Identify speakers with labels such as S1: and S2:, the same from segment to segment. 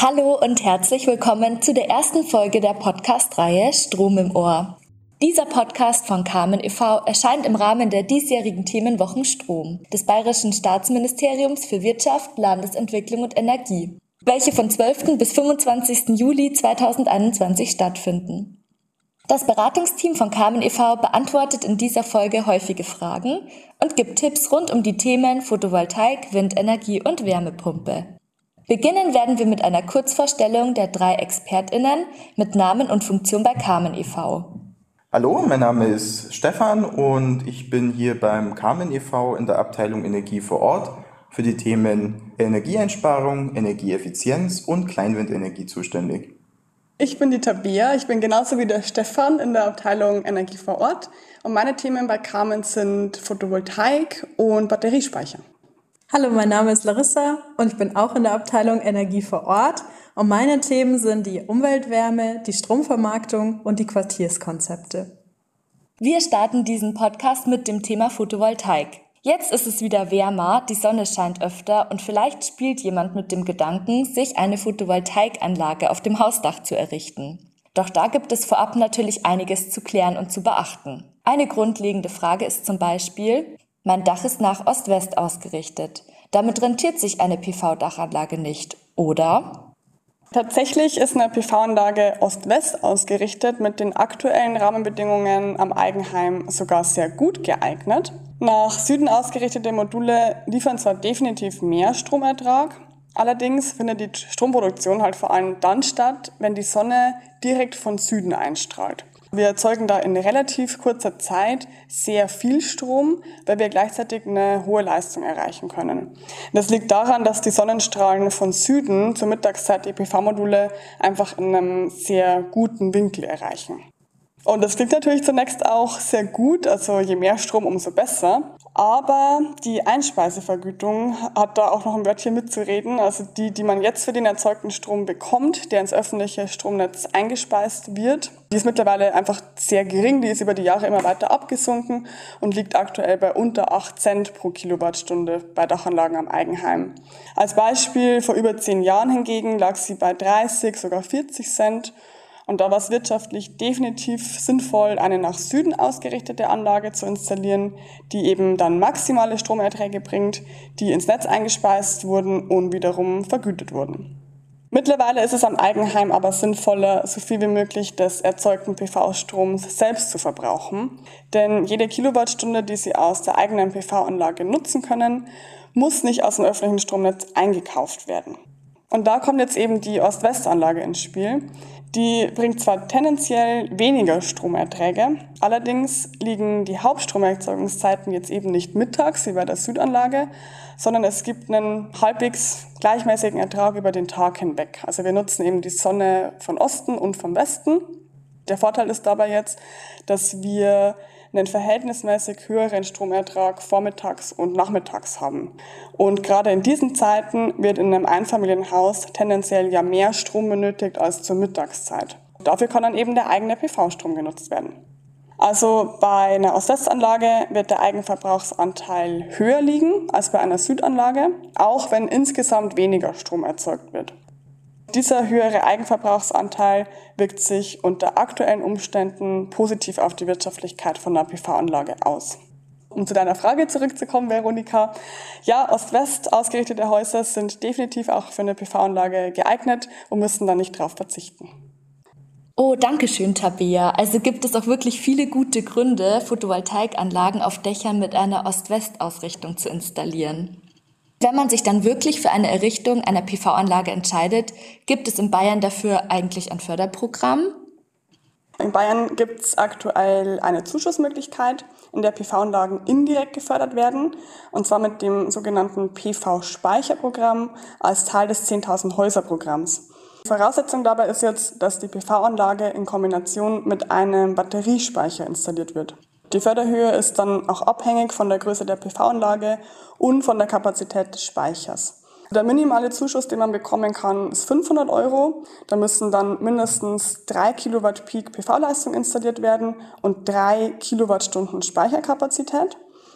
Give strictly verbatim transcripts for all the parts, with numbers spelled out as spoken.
S1: Hallo und herzlich willkommen zu der ersten Folge der Podcast-Reihe Strom im Ohr. Dieser Podcast von Carmen e V erscheint im Rahmen der diesjährigen Themenwochen Strom des Bayerischen Staatsministeriums für Wirtschaft, Landesentwicklung und Energie, welche von zwölften bis fünfundzwanzigsten Juli zweitausendeinundzwanzig stattfinden. Das Beratungsteam von Carmen e V beantwortet in dieser Folge häufige Fragen und gibt Tipps rund um die Themen Photovoltaik, Windenergie und Wärmepumpe. Beginnen werden wir mit einer Kurzvorstellung der drei ExpertInnen mit Namen und Funktion bei Carmen e V.
S2: Hallo, mein Name ist Stefan und ich bin hier beim Carmen e V in der Abteilung Energie vor Ort für die Themen Energieeinsparung, Energieeffizienz und Kleinwindenergie zuständig.
S3: Ich bin die Tabea, ich bin genauso wie der Stefan in der Abteilung Energie vor Ort und meine Themen bei Carmen sind Photovoltaik und Batteriespeicher.
S4: Hallo, mein Name ist Larissa und ich bin auch in der Abteilung Energie vor Ort und meine Themen sind die Umweltwärme, die Stromvermarktung und die Quartierskonzepte.
S1: Wir starten diesen Podcast mit dem Thema Photovoltaik. Jetzt ist es wieder wärmer, die Sonne scheint öfter und vielleicht spielt jemand mit dem Gedanken, sich eine Photovoltaikanlage auf dem Hausdach zu errichten. Doch da gibt es vorab natürlich einiges zu klären und zu beachten. Eine grundlegende Frage ist zum Beispiel: Mein Dach ist nach Ost-West ausgerichtet. Damit rentiert sich eine P V-Dachanlage nicht, oder?
S3: Tatsächlich ist eine P V-Anlage Ost-West ausgerichtet mit den aktuellen Rahmenbedingungen am Eigenheim sogar sehr gut geeignet. Nach Süden ausgerichtete Module liefern zwar definitiv mehr Stromertrag, allerdings findet die Stromproduktion halt vor allem dann statt, wenn die Sonne direkt von Süden einstrahlt. Wir erzeugen da in relativ kurzer Zeit sehr viel Strom, weil wir gleichzeitig eine hohe Leistung erreichen können. Das liegt daran, dass die Sonnenstrahlen von Süden zur Mittagszeit die P V-Module einfach in einem sehr guten Winkel erreichen. Und das klingt natürlich zunächst auch sehr gut, also je mehr Strom, umso besser. Aber die Einspeisevergütung hat da auch noch ein Wörtchen mitzureden. Also die, die man jetzt für den erzeugten Strom bekommt, der ins öffentliche Stromnetz eingespeist wird, die ist mittlerweile einfach sehr gering. Die ist über die Jahre immer weiter abgesunken und liegt aktuell bei unter acht Cent pro Kilowattstunde bei Dachanlagen am Eigenheim. Als Beispiel, vor über zehn Jahren hingegen lag sie bei dreißig, sogar vierzig Cent. Und da war es wirtschaftlich definitiv sinnvoll, eine nach Süden ausgerichtete Anlage zu installieren, die eben dann maximale Stromerträge bringt, die ins Netz eingespeist wurden und wiederum vergütet wurden. Mittlerweile ist es am Eigenheim aber sinnvoller, so viel wie möglich des erzeugten P V-Stroms selbst zu verbrauchen. Denn jede Kilowattstunde, die Sie aus der eigenen P V-Anlage nutzen können, muss nicht aus dem öffentlichen Stromnetz eingekauft werden. Und da kommt jetzt eben die Ost-West-Anlage ins Spiel. Die bringt zwar tendenziell weniger Stromerträge, allerdings liegen die Hauptstromerzeugungszeiten jetzt eben nicht mittags wie bei der Südanlage, sondern es gibt einen halbwegs gleichmäßigen Ertrag über den Tag hinweg. Also wir nutzen eben die Sonne von Osten und vom Westen. Der Vorteil ist dabei jetzt, dass wir einen verhältnismäßig höheren Stromertrag vormittags und nachmittags haben. Und gerade in diesen Zeiten wird in einem Einfamilienhaus tendenziell ja mehr Strom benötigt als zur Mittagszeit. Dafür kann dann eben der eigene P V-Strom genutzt werden. Also bei einer Ost-West-Anlage wird der Eigenverbrauchsanteil höher liegen als bei einer Südanlage, auch wenn insgesamt weniger Strom erzeugt wird. Dieser höhere Eigenverbrauchsanteil wirkt sich unter aktuellen Umständen positiv auf die Wirtschaftlichkeit von einer P V-Anlage aus. Um zu deiner Frage zurückzukommen, Veronika, ja, Ost-West ausgerichtete Häuser sind definitiv auch für eine P V-Anlage geeignet und müssen da nicht drauf verzichten.
S1: Oh, danke schön, Tabea. Also gibt es auch wirklich viele gute Gründe, Photovoltaikanlagen auf Dächern mit einer Ost-West-Ausrichtung zu installieren. Wenn man sich dann wirklich für eine Errichtung einer P V-Anlage entscheidet, gibt es in Bayern dafür eigentlich ein Förderprogramm?
S3: In Bayern gibt es aktuell eine Zuschussmöglichkeit, in der P V-Anlagen indirekt gefördert werden, und zwar mit dem sogenannten P V-Speicherprogramm als Teil des zehntausend Häuser-Programms. Die Voraussetzung dabei ist jetzt, dass die P V-Anlage in Kombination mit einem Batteriespeicher installiert wird. Die Förderhöhe ist dann auch abhängig von der Größe der P V-Anlage und von der Kapazität des Speichers. Der minimale Zuschuss, den man bekommen kann, ist fünfhundert Euro. Da müssen dann mindestens drei Kilowatt Peak P V-Leistung installiert werden und drei Kilowattstunden Speicherkapazität.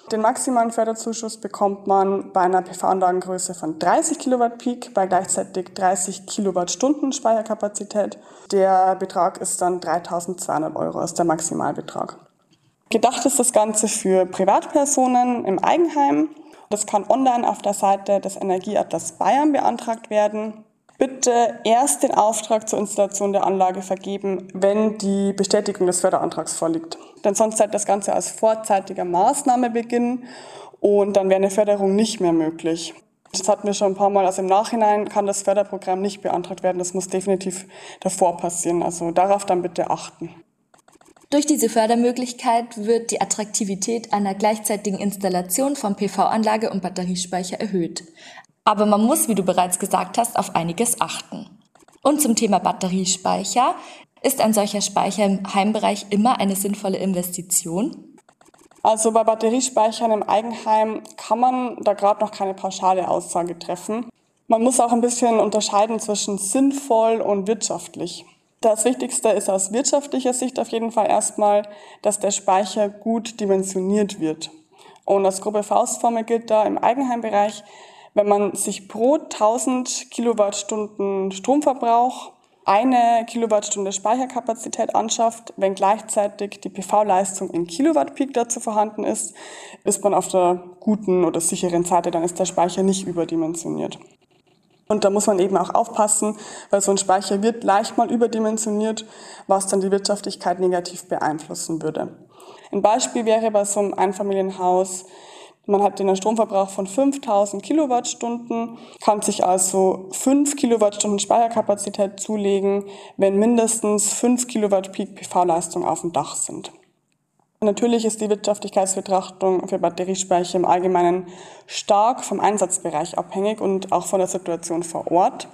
S3: Den maximalen Förderzuschuss bekommt man bei einer P V-Anlagengröße von dreißig Kilowatt Peak bei gleichzeitig dreißig Kilowattstunden Speicherkapazität. Der Betrag ist dann dreitausendzweihundert Euro, ist der Maximalbetrag. Gedacht ist das Ganze für Privatpersonen im Eigenheim. Das kann online auf der Seite des Energieatlas Bayern beantragt werden. Bitte erst den Auftrag zur Installation der Anlage vergeben, wenn die Bestätigung des Förderantrags vorliegt. Denn sonst sollte das Ganze als vorzeitiger Maßnahme beginnen und dann wäre eine Förderung nicht mehr möglich. Das hatten wir schon ein paar Mal, also im Nachhinein kann das Förderprogramm nicht beantragt werden, das muss definitiv davor passieren, also darauf dann bitte achten.
S1: Durch diese Fördermöglichkeit wird die Attraktivität einer gleichzeitigen Installation von P V-Anlage und Batteriespeicher erhöht. Aber man muss, wie du bereits gesagt hast, auf einiges achten. Und zum Thema Batteriespeicher: Ist ein solcher Speicher im Heimbereich immer eine sinnvolle Investition?
S3: Also bei Batteriespeichern im Eigenheim kann man da gerade noch keine pauschale Aussage treffen. Man muss auch ein bisschen unterscheiden zwischen sinnvoll und wirtschaftlich. Das Wichtigste ist aus wirtschaftlicher Sicht auf jeden Fall erstmal, dass der Speicher gut dimensioniert wird. Und als grobe Faustformel gilt da im Eigenheimbereich, wenn man sich pro tausend Kilowattstunden Stromverbrauch eine Kilowattstunde Speicherkapazität anschafft, wenn gleichzeitig die P V-Leistung in Kilowatt Peak dazu vorhanden ist, ist man auf der guten oder sicheren Seite, dann ist der Speicher nicht überdimensioniert. Und da muss man eben auch aufpassen, weil so ein Speicher wird leicht mal überdimensioniert, was dann die Wirtschaftlichkeit negativ beeinflussen würde. Ein Beispiel wäre bei so einem Einfamilienhaus: Man hat einen Stromverbrauch von fünftausend Kilowattstunden, kann sich also fünf Kilowattstunden Speicherkapazität zulegen, wenn mindestens fünf Kilowatt Peak P V-Leistung auf dem Dach sind. Natürlich ist die Wirtschaftlichkeitsbetrachtung für Batteriespeicher im Allgemeinen stark vom Einsatzbereich abhängig und auch von der Situation vor Ort.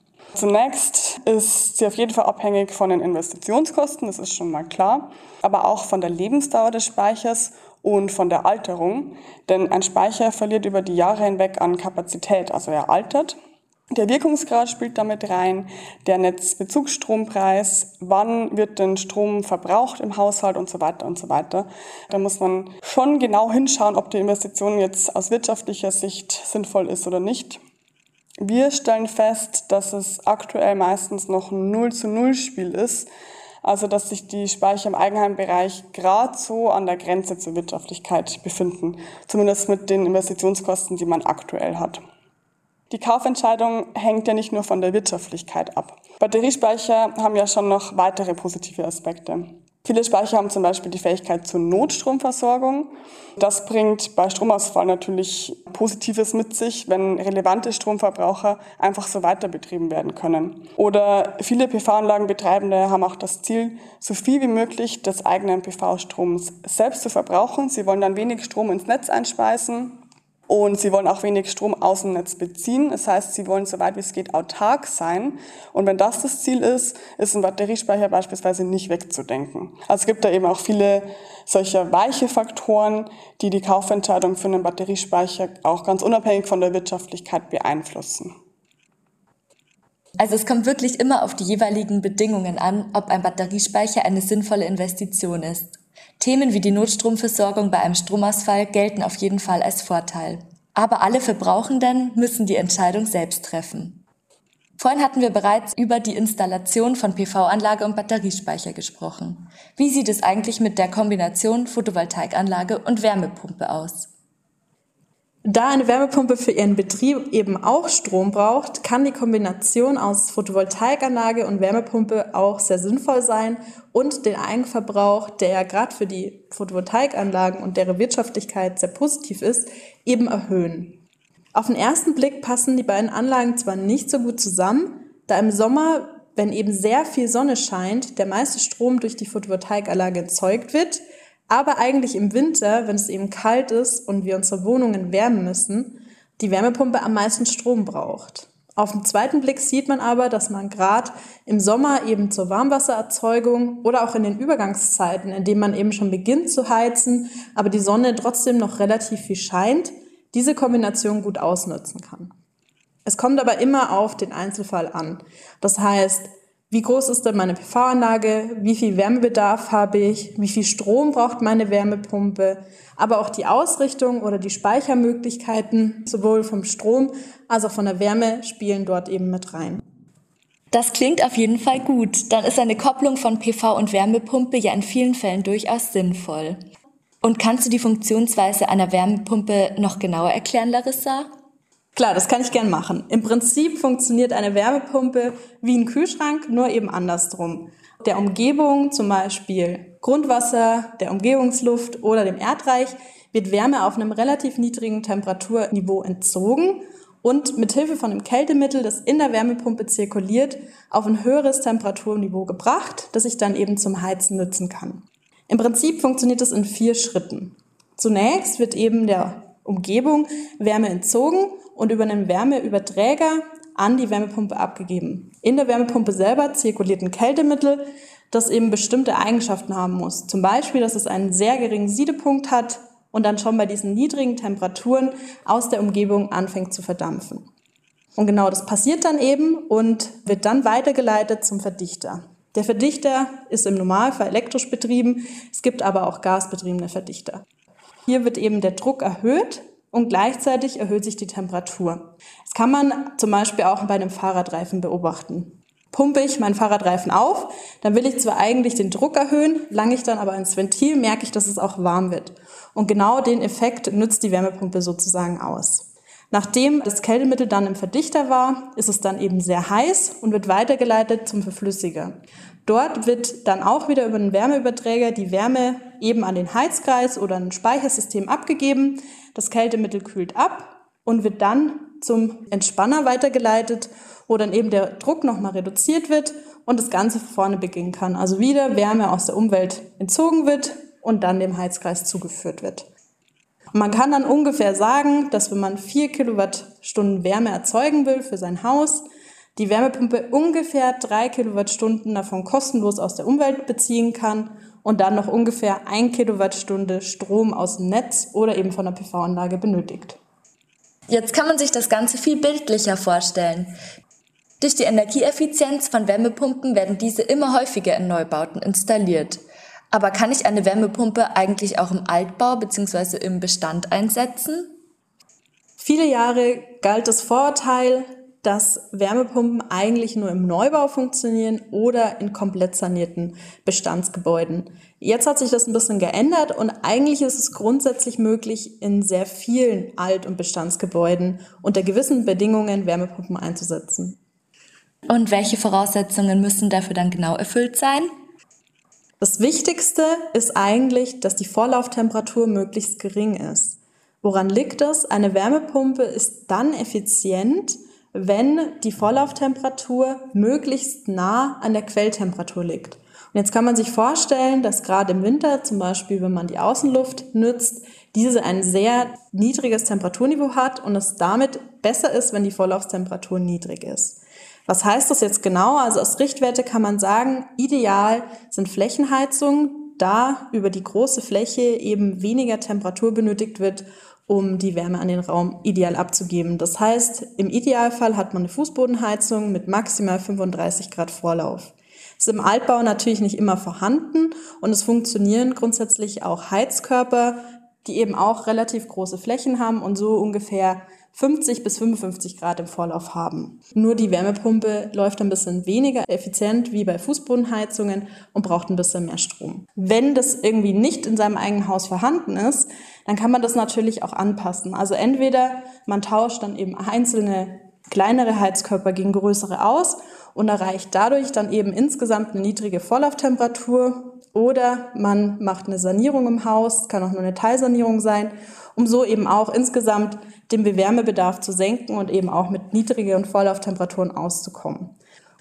S3: Zunächst ist sie auf jeden Fall abhängig von den Investitionskosten, das ist schon mal klar, aber auch von der Lebensdauer des Speichers und von der Alterung, denn ein Speicher verliert über die Jahre hinweg an Kapazität, also er altert. Der Wirkungsgrad spielt damit rein, der Netzbezugsstrompreis, wann wird denn Strom verbraucht im Haushalt und so weiter und so weiter. Da muss man schon genau hinschauen, ob die Investition jetzt aus wirtschaftlicher Sicht sinnvoll ist oder nicht. Wir stellen fest, dass es aktuell meistens noch ein null zu null Spiel ist, also dass sich die Speicher im Eigenheimbereich gerade so an der Grenze zur Wirtschaftlichkeit befinden, zumindest mit den Investitionskosten, die man aktuell hat. Die Kaufentscheidung hängt ja nicht nur von der Wirtschaftlichkeit ab. Batteriespeicher haben ja schon noch weitere positive Aspekte. Viele Speicher haben zum Beispiel die Fähigkeit zur Notstromversorgung. Das bringt bei Stromausfall natürlich Positives mit sich, wenn relevante Stromverbraucher einfach so weiter betrieben werden können. Oder viele P V-Anlagenbetreibende haben auch das Ziel, so viel wie möglich des eigenen P V-Stroms selbst zu verbrauchen. Sie wollen dann wenig Strom ins Netz einspeisen. Und sie wollen auch wenig Strom aus dem Netz beziehen. Das heißt, sie wollen so weit wie es geht autark sein. Und wenn das das Ziel ist, ist ein Batteriespeicher beispielsweise nicht wegzudenken. Also es gibt da eben auch viele solcher weiche Faktoren, die die Kaufentscheidung für einen Batteriespeicher auch ganz unabhängig von der Wirtschaftlichkeit beeinflussen.
S1: Also es kommt wirklich immer auf die jeweiligen Bedingungen an, ob ein Batteriespeicher eine sinnvolle Investition ist. Themen wie die Notstromversorgung bei einem Stromausfall gelten auf jeden Fall als Vorteil. Aber alle Verbrauchenden müssen die Entscheidung selbst treffen. Vorhin hatten wir bereits über die Installation von P V-Anlage und Batteriespeicher gesprochen. Wie sieht es eigentlich mit der Kombination Photovoltaikanlage und Wärmepumpe aus?
S4: Da eine Wärmepumpe für ihren Betrieb eben auch Strom braucht, kann die Kombination aus Photovoltaikanlage und Wärmepumpe auch sehr sinnvoll sein und den Eigenverbrauch, der ja gerade für die Photovoltaikanlagen und deren Wirtschaftlichkeit sehr positiv ist, eben erhöhen. Auf den ersten Blick passen die beiden Anlagen zwar nicht so gut zusammen, da im Sommer, wenn eben sehr viel Sonne scheint, der meiste Strom durch die Photovoltaikanlage erzeugt wird, aber eigentlich im Winter, wenn es eben kalt ist und wir unsere Wohnungen wärmen müssen, die Wärmepumpe am meisten Strom braucht. Auf den zweiten Blick sieht man aber, dass man gerade im Sommer eben zur Warmwassererzeugung oder auch in den Übergangszeiten, in denen man eben schon beginnt zu heizen, aber die Sonne trotzdem noch relativ viel scheint, diese Kombination gut ausnutzen kann. Es kommt aber immer auf den Einzelfall an. Das heißt, Wie groß ist denn meine P V-Anlage? Wie viel Wärmebedarf habe ich? Wie viel Strom braucht meine Wärmepumpe? Aber auch die Ausrichtung oder die Speichermöglichkeiten, sowohl vom Strom als auch von der Wärme, spielen dort eben mit rein.
S1: Das klingt auf jeden Fall gut. Dann ist eine Kopplung von P V und Wärmepumpe ja in vielen Fällen durchaus sinnvoll. Und kannst du die Funktionsweise einer Wärmepumpe noch genauer erklären, Larissa?
S4: Klar, das kann ich gern machen. Im Prinzip funktioniert eine Wärmepumpe wie ein Kühlschrank, nur eben andersrum. Der Umgebung, zum Beispiel Grundwasser, der Umgebungsluft oder dem Erdreich, wird Wärme auf einem relativ niedrigen Temperaturniveau entzogen und mit Hilfe von einem Kältemittel, das in der Wärmepumpe zirkuliert, auf ein höheres Temperaturniveau gebracht, das ich dann eben zum Heizen nutzen kann. Im Prinzip funktioniert es in vier Schritten. Zunächst wird eben der Umgebung Wärme entzogen und über einen Wärmeüberträger an die Wärmepumpe abgegeben. In der Wärmepumpe selber zirkuliert ein Kältemittel, das eben bestimmte Eigenschaften haben muss. Zum Beispiel, dass es einen sehr geringen Siedepunkt hat und dann schon bei diesen niedrigen Temperaturen aus der Umgebung anfängt zu verdampfen. Und genau das passiert dann eben und wird dann weitergeleitet zum Verdichter. Der Verdichter ist im Normalfall elektrisch betrieben, es gibt aber auch gasbetriebene Verdichter. Hier wird eben der Druck erhöht und gleichzeitig erhöht sich die Temperatur. Das kann man zum Beispiel auch bei einem Fahrradreifen beobachten. Pumpe ich meinen Fahrradreifen auf, dann will ich zwar eigentlich den Druck erhöhen, lange ich dann aber ins Ventil, merke ich, dass es auch warm wird. Und genau den Effekt nutzt die Wärmepumpe sozusagen aus. Nachdem das Kältemittel dann im Verdichter war, ist es dann eben sehr heiß und wird weitergeleitet zum Verflüssiger. Dort wird dann auch wieder über einen Wärmeüberträger die Wärme eben an den Heizkreis oder ein Speichersystem abgegeben. Das Kältemittel kühlt ab und wird dann zum Entspanner weitergeleitet, wo dann eben der Druck nochmal reduziert wird und das Ganze von vorne beginnen kann. Also wieder Wärme aus der Umwelt entzogen wird und dann dem Heizkreis zugeführt wird. Und man kann dann ungefähr sagen, dass wenn man vier Kilowattstunden Wärme erzeugen will für sein Haus, die Wärmepumpe ungefähr drei Kilowattstunden davon kostenlos aus der Umwelt beziehen kann und dann noch ungefähr ein Kilowattstunde Strom aus dem Netz oder eben von der P V-Anlage benötigt.
S1: Jetzt kann man sich das Ganze viel bildlicher vorstellen. Durch die Energieeffizienz von Wärmepumpen werden diese immer häufiger in Neubauten installiert. Aber kann ich eine Wärmepumpe eigentlich auch im Altbau bzw. im Bestand einsetzen?
S4: Viele Jahre galt das Vorurteil, dass Wärmepumpen eigentlich nur im Neubau funktionieren oder in komplett sanierten Bestandsgebäuden. Jetzt hat sich das ein bisschen geändert und eigentlich ist es grundsätzlich möglich, in sehr vielen Alt- und Bestandsgebäuden unter gewissen Bedingungen Wärmepumpen einzusetzen.
S1: Und welche Voraussetzungen müssen dafür dann genau erfüllt sein?
S4: Das Wichtigste ist eigentlich, dass die Vorlauftemperatur möglichst gering ist. Woran liegt das? Eine Wärmepumpe ist dann effizient, wenn die Vorlauftemperatur möglichst nah an der Quelltemperatur liegt. Und jetzt kann man sich vorstellen, dass gerade im Winter, zum Beispiel wenn man die Außenluft nutzt, diese ein sehr niedriges Temperaturniveau hat und es damit besser ist, wenn die Vorlauftemperatur niedrig ist. Was heißt das jetzt genau? Also als Richtwerte kann man sagen, ideal sind Flächenheizungen, da über die große Fläche eben weniger Temperatur benötigt wird, um die Wärme an den Raum ideal abzugeben. Das heißt, im Idealfall hat man eine Fußbodenheizung mit maximal fünfunddreißig Grad Vorlauf. Das ist im Altbau natürlich nicht immer vorhanden und es funktionieren grundsätzlich auch Heizkörper, die eben auch relativ große Flächen haben und so ungefähr fünfzig bis fünfundfünfzig Grad im Vorlauf haben. Nur die Wärmepumpe läuft ein bisschen weniger effizient wie bei Fußbodenheizungen und braucht ein bisschen mehr Strom. Wenn das irgendwie nicht in seinem eigenen Haus vorhanden ist, dann kann man das natürlich auch anpassen. Also entweder man tauscht dann eben einzelne kleinere Heizkörper gegen größere aus und erreicht dadurch dann eben insgesamt eine niedrige Vorlauftemperatur, oder man macht eine Sanierung im Haus, kann auch nur eine Teilsanierung sein, um so eben auch insgesamt den Wärmebedarf zu senken und eben auch mit niedrigeren Vorlauftemperaturen auszukommen.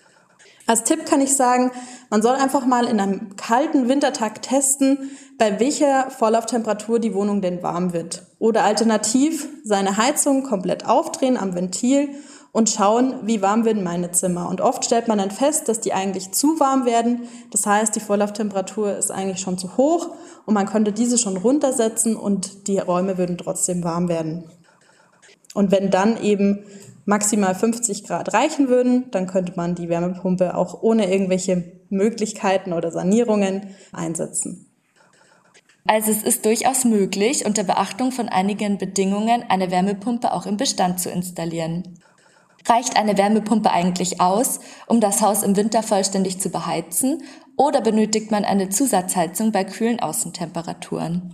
S4: Als Tipp kann ich sagen, man soll einfach mal in einem kalten Wintertag testen, bei welcher Vorlauftemperatur die Wohnung denn warm wird. Oder alternativ seine Heizung komplett aufdrehen am Ventil und schauen, wie warm werden meine Zimmer. Und oft stellt man dann fest, dass die eigentlich zu warm werden. Das heißt, die Vorlauftemperatur ist eigentlich schon zu hoch und man könnte diese schon runtersetzen und die Räume würden trotzdem warm werden. Und wenn dann eben maximal fünfzig Grad reichen würden, dann könnte man die Wärmepumpe auch ohne irgendwelche Möglichkeiten oder Sanierungen einsetzen.
S1: Also es ist durchaus möglich, unter Beachtung von einigen Bedingungen eine Wärmepumpe auch im Bestand zu installieren. Reicht eine Wärmepumpe eigentlich aus, um das Haus im Winter vollständig zu beheizen, oder benötigt man eine Zusatzheizung bei kühlen Außentemperaturen?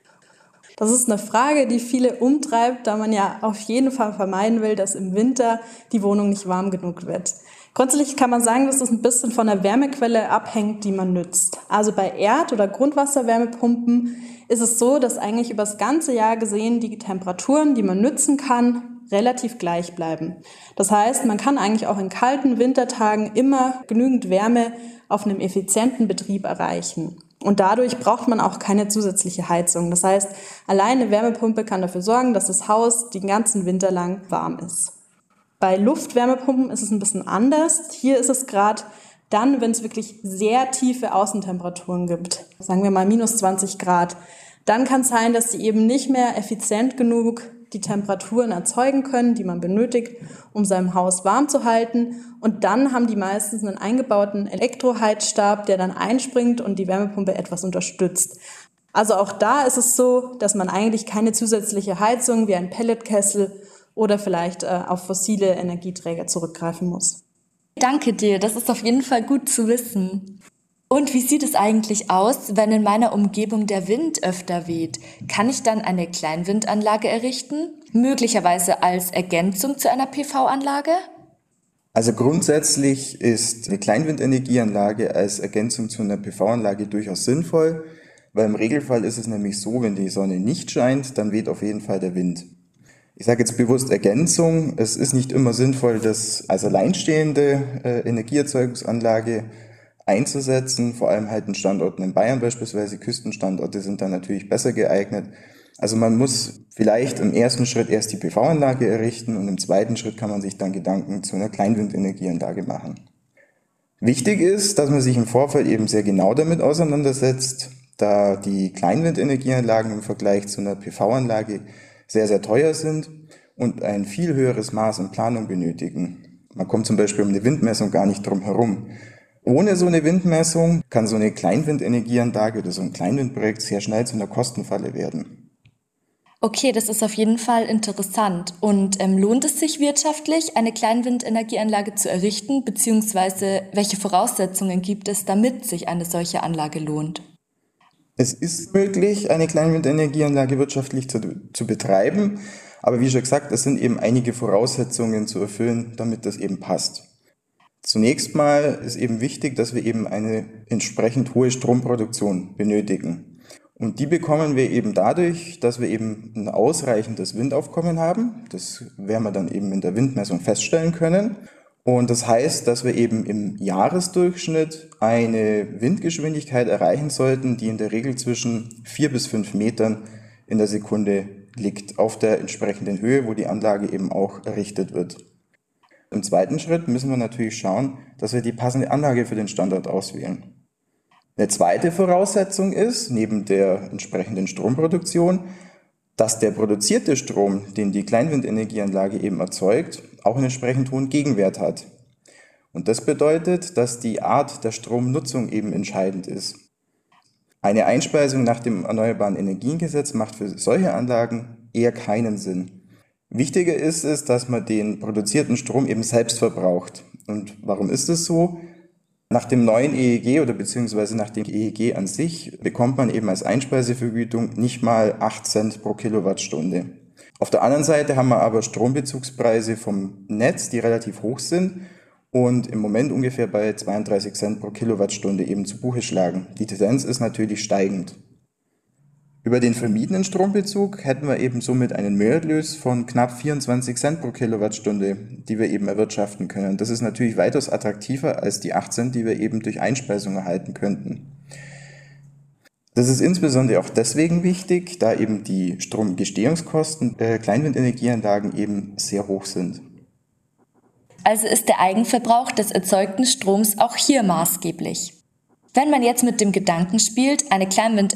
S4: Das ist eine Frage, die viele umtreibt, da man ja auf jeden Fall vermeiden will, dass im Winter die Wohnung nicht warm genug wird. Grundsätzlich kann man sagen, dass es ein bisschen von der Wärmequelle abhängt, die man nützt. Also bei Erd- oder Grundwasserwärmepumpen ist es so, dass eigentlich über das ganze Jahr gesehen die Temperaturen, die man nützen kann, relativ gleich bleiben. Das heißt, man kann eigentlich auch in kalten Wintertagen immer genügend Wärme auf einem effizienten Betrieb erreichen. Und dadurch braucht man auch keine zusätzliche Heizung. Das heißt, alleine eine Wärmepumpe kann dafür sorgen, dass das Haus den ganzen Winter lang warm ist. Bei Luftwärmepumpen ist es ein bisschen anders. Hier ist es gerade dann, wenn es wirklich sehr tiefe Außentemperaturen gibt, sagen wir mal minus zwanzig Grad, dann kann es sein, dass die eben nicht mehr effizient genug die Temperaturen erzeugen können, die man benötigt, um sein Haus warm zu halten. Und dann haben die meistens einen eingebauten Elektroheizstab, der dann einspringt und die Wärmepumpe etwas unterstützt. Also auch da ist es so, dass man eigentlich keine zusätzliche Heizung wie ein Pelletkessel oder vielleicht äh, auf fossile Energieträger zurückgreifen muss.
S1: Danke dir, das ist auf jeden Fall gut zu wissen. Und wie sieht es eigentlich aus, wenn in meiner Umgebung der Wind öfter weht? Kann ich dann eine Kleinwindanlage errichten? Möglicherweise als Ergänzung zu einer P V-Anlage?
S2: Also grundsätzlich ist eine Kleinwindenergieanlage als Ergänzung zu einer P V-Anlage durchaus sinnvoll, weil im Regelfall ist es nämlich so, wenn die Sonne nicht scheint, dann weht auf jeden Fall der Wind. Ich sage jetzt bewusst Ergänzung. Es ist nicht immer sinnvoll, das als alleinstehende äh, Energieerzeugungsanlage einzusetzen, vor allem halt in Standorten in Bayern beispielsweise. Küstenstandorte sind da natürlich besser geeignet. Also man muss vielleicht im ersten Schritt erst die P V-Anlage errichten und im zweiten Schritt kann man sich dann Gedanken zu einer Kleinwindenergieanlage machen. Wichtig ist, dass man sich im Vorfeld eben sehr genau damit auseinandersetzt, da die Kleinwindenergieanlagen im Vergleich zu einer P V-Anlage sehr, sehr teuer sind und ein viel höheres Maß an Planung benötigen. Man kommt zum Beispiel um eine Windmessung gar nicht drum herum. Ohne so eine Windmessung kann so eine Kleinwindenergieanlage oder so ein Kleinwindprojekt sehr schnell zu einer Kostenfalle werden.
S1: Okay, das ist auf jeden Fall interessant. Und ähm, lohnt es sich wirtschaftlich, eine Kleinwindenergieanlage zu errichten, beziehungsweise welche Voraussetzungen gibt es, damit sich eine solche Anlage lohnt?
S2: Es ist möglich, eine Kleinwindenergieanlage wirtschaftlich zu, zu betreiben, aber wie schon gesagt, es sind eben einige Voraussetzungen zu erfüllen, damit das eben passt. Zunächst mal ist eben wichtig, dass wir eben eine entsprechend hohe Stromproduktion benötigen. Und die bekommen wir eben dadurch, dass wir eben ein ausreichendes Windaufkommen haben. Das werden wir dann eben in der Windmessung feststellen können. Und das heißt, dass wir eben im Jahresdurchschnitt eine Windgeschwindigkeit erreichen sollten, die in der Regel zwischen vier bis fünf Metern in der Sekunde liegt, auf der entsprechenden Höhe, wo die Anlage eben auch errichtet wird. Im zweiten Schritt müssen wir natürlich schauen, dass wir die passende Anlage für den Standort auswählen. Eine zweite Voraussetzung ist, neben der entsprechenden Stromproduktion, dass der produzierte Strom, den die Kleinwindenergieanlage eben erzeugt, auch einen entsprechend hohen Gegenwert hat. Und das bedeutet, dass die Art der Stromnutzung eben entscheidend ist. Eine Einspeisung nach dem Erneuerbaren Energiengesetz macht für solche Anlagen eher keinen Sinn. Wichtiger ist es, dass man den produzierten Strom eben selbst verbraucht. Und warum ist es so? Nach dem neuen E E G oder beziehungsweise nach dem E E G an sich bekommt man eben als Einspeisevergütung nicht mal acht Cent pro Kilowattstunde. Auf der anderen Seite haben wir aber Strombezugspreise vom Netz, die relativ hoch sind und im Moment ungefähr bei zweiunddreißig Cent pro Kilowattstunde eben zu Buche schlagen. Die Tendenz ist natürlich steigend. Über den vermiedenen Strombezug hätten wir eben somit einen Mehrerlös von knapp vierundzwanzig Cent pro Kilowattstunde, die wir eben erwirtschaften können. Das ist natürlich weitaus attraktiver als die acht Cent, die wir eben durch Einspeisung erhalten könnten. Das ist insbesondere auch deswegen wichtig, da eben die Stromgestehungskosten der Kleinwindenergieanlagen eben sehr hoch sind.
S1: Also ist der Eigenverbrauch des erzeugten Stroms auch hier maßgeblich. Wenn man jetzt mit dem Gedanken spielt, eine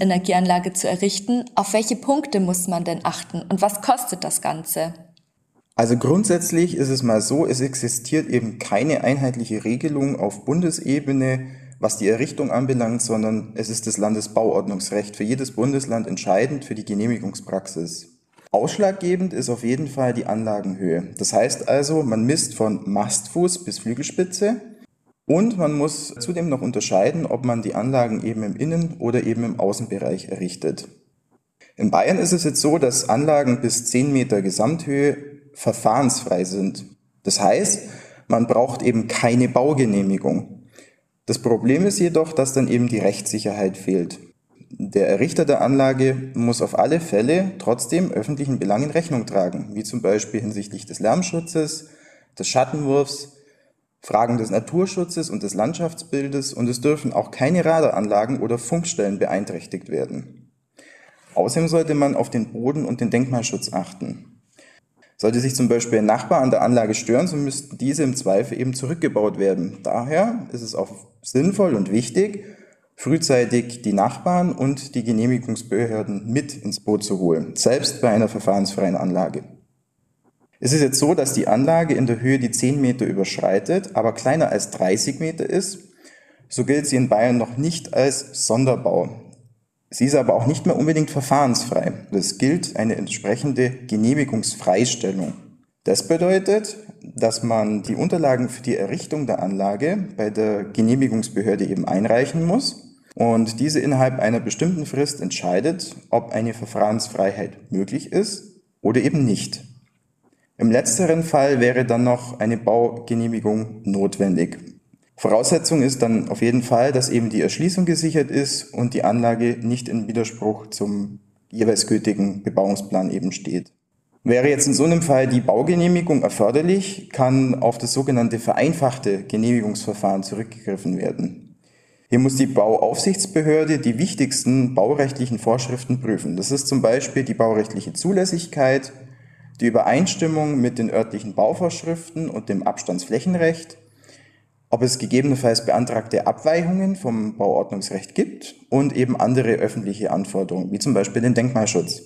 S1: Kleinwindenergieanlage zu errichten, auf welche Punkte muss man denn achten und was kostet das Ganze?
S2: Also grundsätzlich ist es mal so, es existiert eben keine einheitliche Regelung auf Bundesebene, was die Errichtung anbelangt, sondern es ist das Landesbauordnungsrecht für jedes Bundesland entscheidend für die Genehmigungspraxis. Ausschlaggebend ist auf jeden Fall die Anlagenhöhe. Das heißt also, man misst von Mastfuß bis Flügelspitze und man muss zudem noch unterscheiden, ob man die Anlagen eben im Innen- oder eben im Außenbereich errichtet. In Bayern ist es jetzt so, dass Anlagen bis zehn Meter Gesamthöhe verfahrensfrei sind. Das heißt, man braucht eben keine Baugenehmigung. Das Problem ist jedoch, dass dann eben die Rechtssicherheit fehlt. Der Errichter der Anlage muss auf alle Fälle trotzdem öffentlichen Belangen Rechnung tragen, wie zum Beispiel hinsichtlich des Lärmschutzes, des Schattenwurfs, Fragen des Naturschutzes und des Landschaftsbildes, und es dürfen auch keine Radaranlagen oder Funkstellen beeinträchtigt werden. Außerdem sollte man auf den Boden- und den Denkmalschutz achten. Sollte sich zum Beispiel ein Nachbar an der Anlage stören, so müssten diese im Zweifel eben zurückgebaut werden. Daher ist es auch sinnvoll und wichtig, frühzeitig die Nachbarn und die Genehmigungsbehörden mit ins Boot zu holen, selbst bei einer verfahrensfreien Anlage. Es ist jetzt so, dass die Anlage in der Höhe die zehn Meter überschreitet, aber kleiner als dreißig Meter ist. So gilt sie in Bayern noch nicht als Sonderbau. Sie ist aber auch nicht mehr unbedingt verfahrensfrei. Es gilt eine entsprechende Genehmigungsfreistellung. Das bedeutet, dass man die Unterlagen für die Errichtung der Anlage bei der Genehmigungsbehörde eben einreichen muss und diese innerhalb einer bestimmten Frist entscheidet, ob eine Verfahrensfreiheit möglich ist oder eben nicht. Im letzteren Fall wäre dann noch eine Baugenehmigung notwendig. Voraussetzung ist dann auf jeden Fall, dass eben die Erschließung gesichert ist und die Anlage nicht in Widerspruch zum jeweils gültigen Bebauungsplan eben steht. Wäre jetzt in so einem Fall die Baugenehmigung erforderlich, kann auf das sogenannte vereinfachte Genehmigungsverfahren zurückgegriffen werden. Hier muss die Bauaufsichtsbehörde die wichtigsten baurechtlichen Vorschriften prüfen. Das ist zum Beispiel die baurechtliche Zulässigkeit, die Übereinstimmung mit den örtlichen Bauvorschriften und dem Abstandsflächenrecht, ob es gegebenenfalls beantragte Abweichungen vom Bauordnungsrecht gibt und eben andere öffentliche Anforderungen, wie zum Beispiel den Denkmalschutz.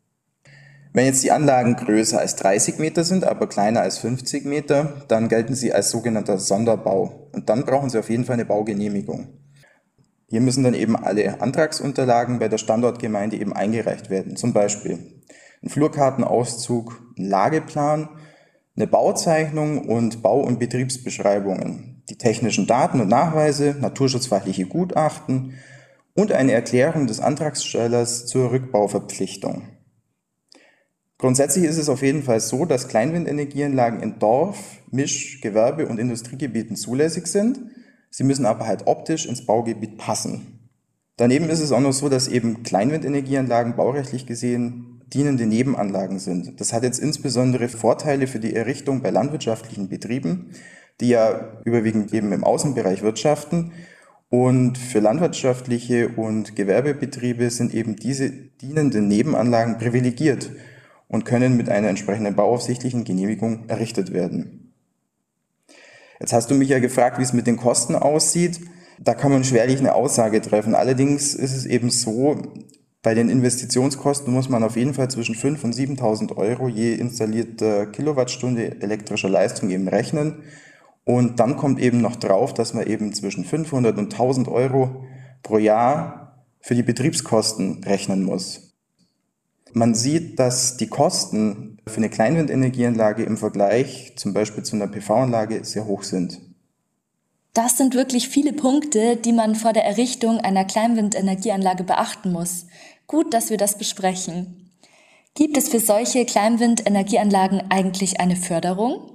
S2: Wenn jetzt die Anlagen größer als dreißig Meter sind, aber kleiner als fünfzig Meter, dann gelten sie als sogenannter Sonderbau. Und dann brauchen sie auf jeden Fall eine Baugenehmigung. Hier müssen dann eben alle Antragsunterlagen bei der Standortgemeinde eben eingereicht werden. Zum Beispiel ein Flurkartenauszug, ein Lageplan, eine Bauzeichnung und Bau- und Betriebsbeschreibungen, die technischen Daten und Nachweise, naturschutzfachliche Gutachten und eine Erklärung des Antragstellers zur Rückbauverpflichtung. Grundsätzlich ist es auf jeden Fall so, dass Kleinwindenergieanlagen in Dorf-, Misch-, Gewerbe- und Industriegebieten zulässig sind. Sie müssen aber halt optisch ins Baugebiet passen. Daneben ist es auch noch so, dass eben Kleinwindenergieanlagen baurechtlich gesehen dienende Nebenanlagen sind. Das hat jetzt insbesondere Vorteile für die Errichtung bei landwirtschaftlichen Betrieben, die ja überwiegend eben im Außenbereich wirtschaften. Und für landwirtschaftliche und Gewerbebetriebe sind eben diese dienenden Nebenanlagen privilegiert und können mit einer entsprechenden bauaufsichtlichen Genehmigung errichtet werden. Jetzt hast du mich ja gefragt, wie es mit den Kosten aussieht. Da kann man schwerlich eine Aussage treffen. Allerdings ist es eben so, bei den Investitionskosten muss man auf jeden Fall zwischen fünftausend und siebentausend Euro je installierter Kilowattstunde elektrischer Leistung eben rechnen. Und dann kommt eben noch drauf, dass man eben zwischen fünfhundert und tausend Euro pro Jahr für die Betriebskosten rechnen muss. Man sieht, dass die Kosten für eine Kleinwindenergieanlage im Vergleich zum Beispiel zu einer P V-Anlage sehr hoch sind.
S1: Das sind wirklich viele Punkte, die man vor der Errichtung einer Kleinwindenergieanlage beachten muss. Gut, dass wir das besprechen. Gibt es für solche Kleinwindenergieanlagen eigentlich eine Förderung?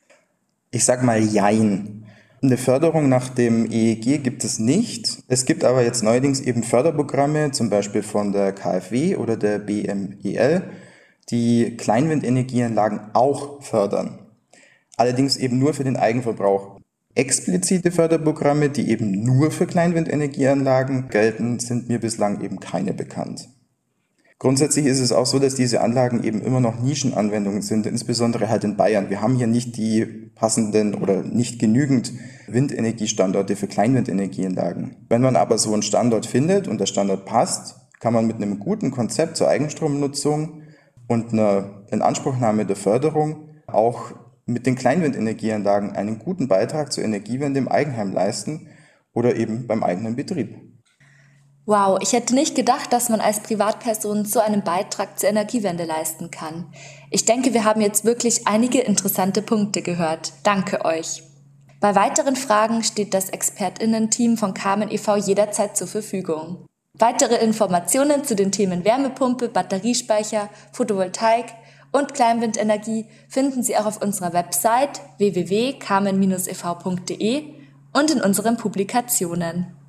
S2: Ich sag mal jein. Eine Förderung nach dem E E G gibt es nicht. Es gibt aber jetzt neuerdings eben Förderprogramme, zum Beispiel von der K f W oder der B M E L, die Kleinwindenergieanlagen auch fördern. Allerdings eben nur für den Eigenverbrauch. Explizite Förderprogramme, die eben nur für Kleinwindenergieanlagen gelten, sind mir bislang eben keine bekannt. Grundsätzlich ist es auch so, dass diese Anlagen eben immer noch Nischenanwendungen sind, insbesondere halt in Bayern. Wir haben hier nicht die passenden oder nicht genügend Windenergiestandorte für Kleinwindenergieanlagen. Wenn man aber so einen Standort findet und der Standort passt, kann man mit einem guten Konzept zur Eigenstromnutzung und einer Inanspruchnahme der Förderung auch mit den Kleinwindenergieanlagen einen guten Beitrag zur Energiewende im Eigenheim leisten oder eben beim eigenen Betrieb.
S1: Wow, ich hätte nicht gedacht, dass man als Privatperson so einen Beitrag zur Energiewende leisten kann. Ich denke, wir haben jetzt wirklich einige interessante Punkte gehört. Danke euch. Bei weiteren Fragen steht das ExpertInnen-Team von Carmen e V jederzeit zur Verfügung. Weitere Informationen zu den Themen Wärmepumpe, Batteriespeicher, Photovoltaik und Kleinwindenergie finden Sie auch auf unserer Website w w w punkt carmen Bindestrich e v punkt de und in unseren Publikationen.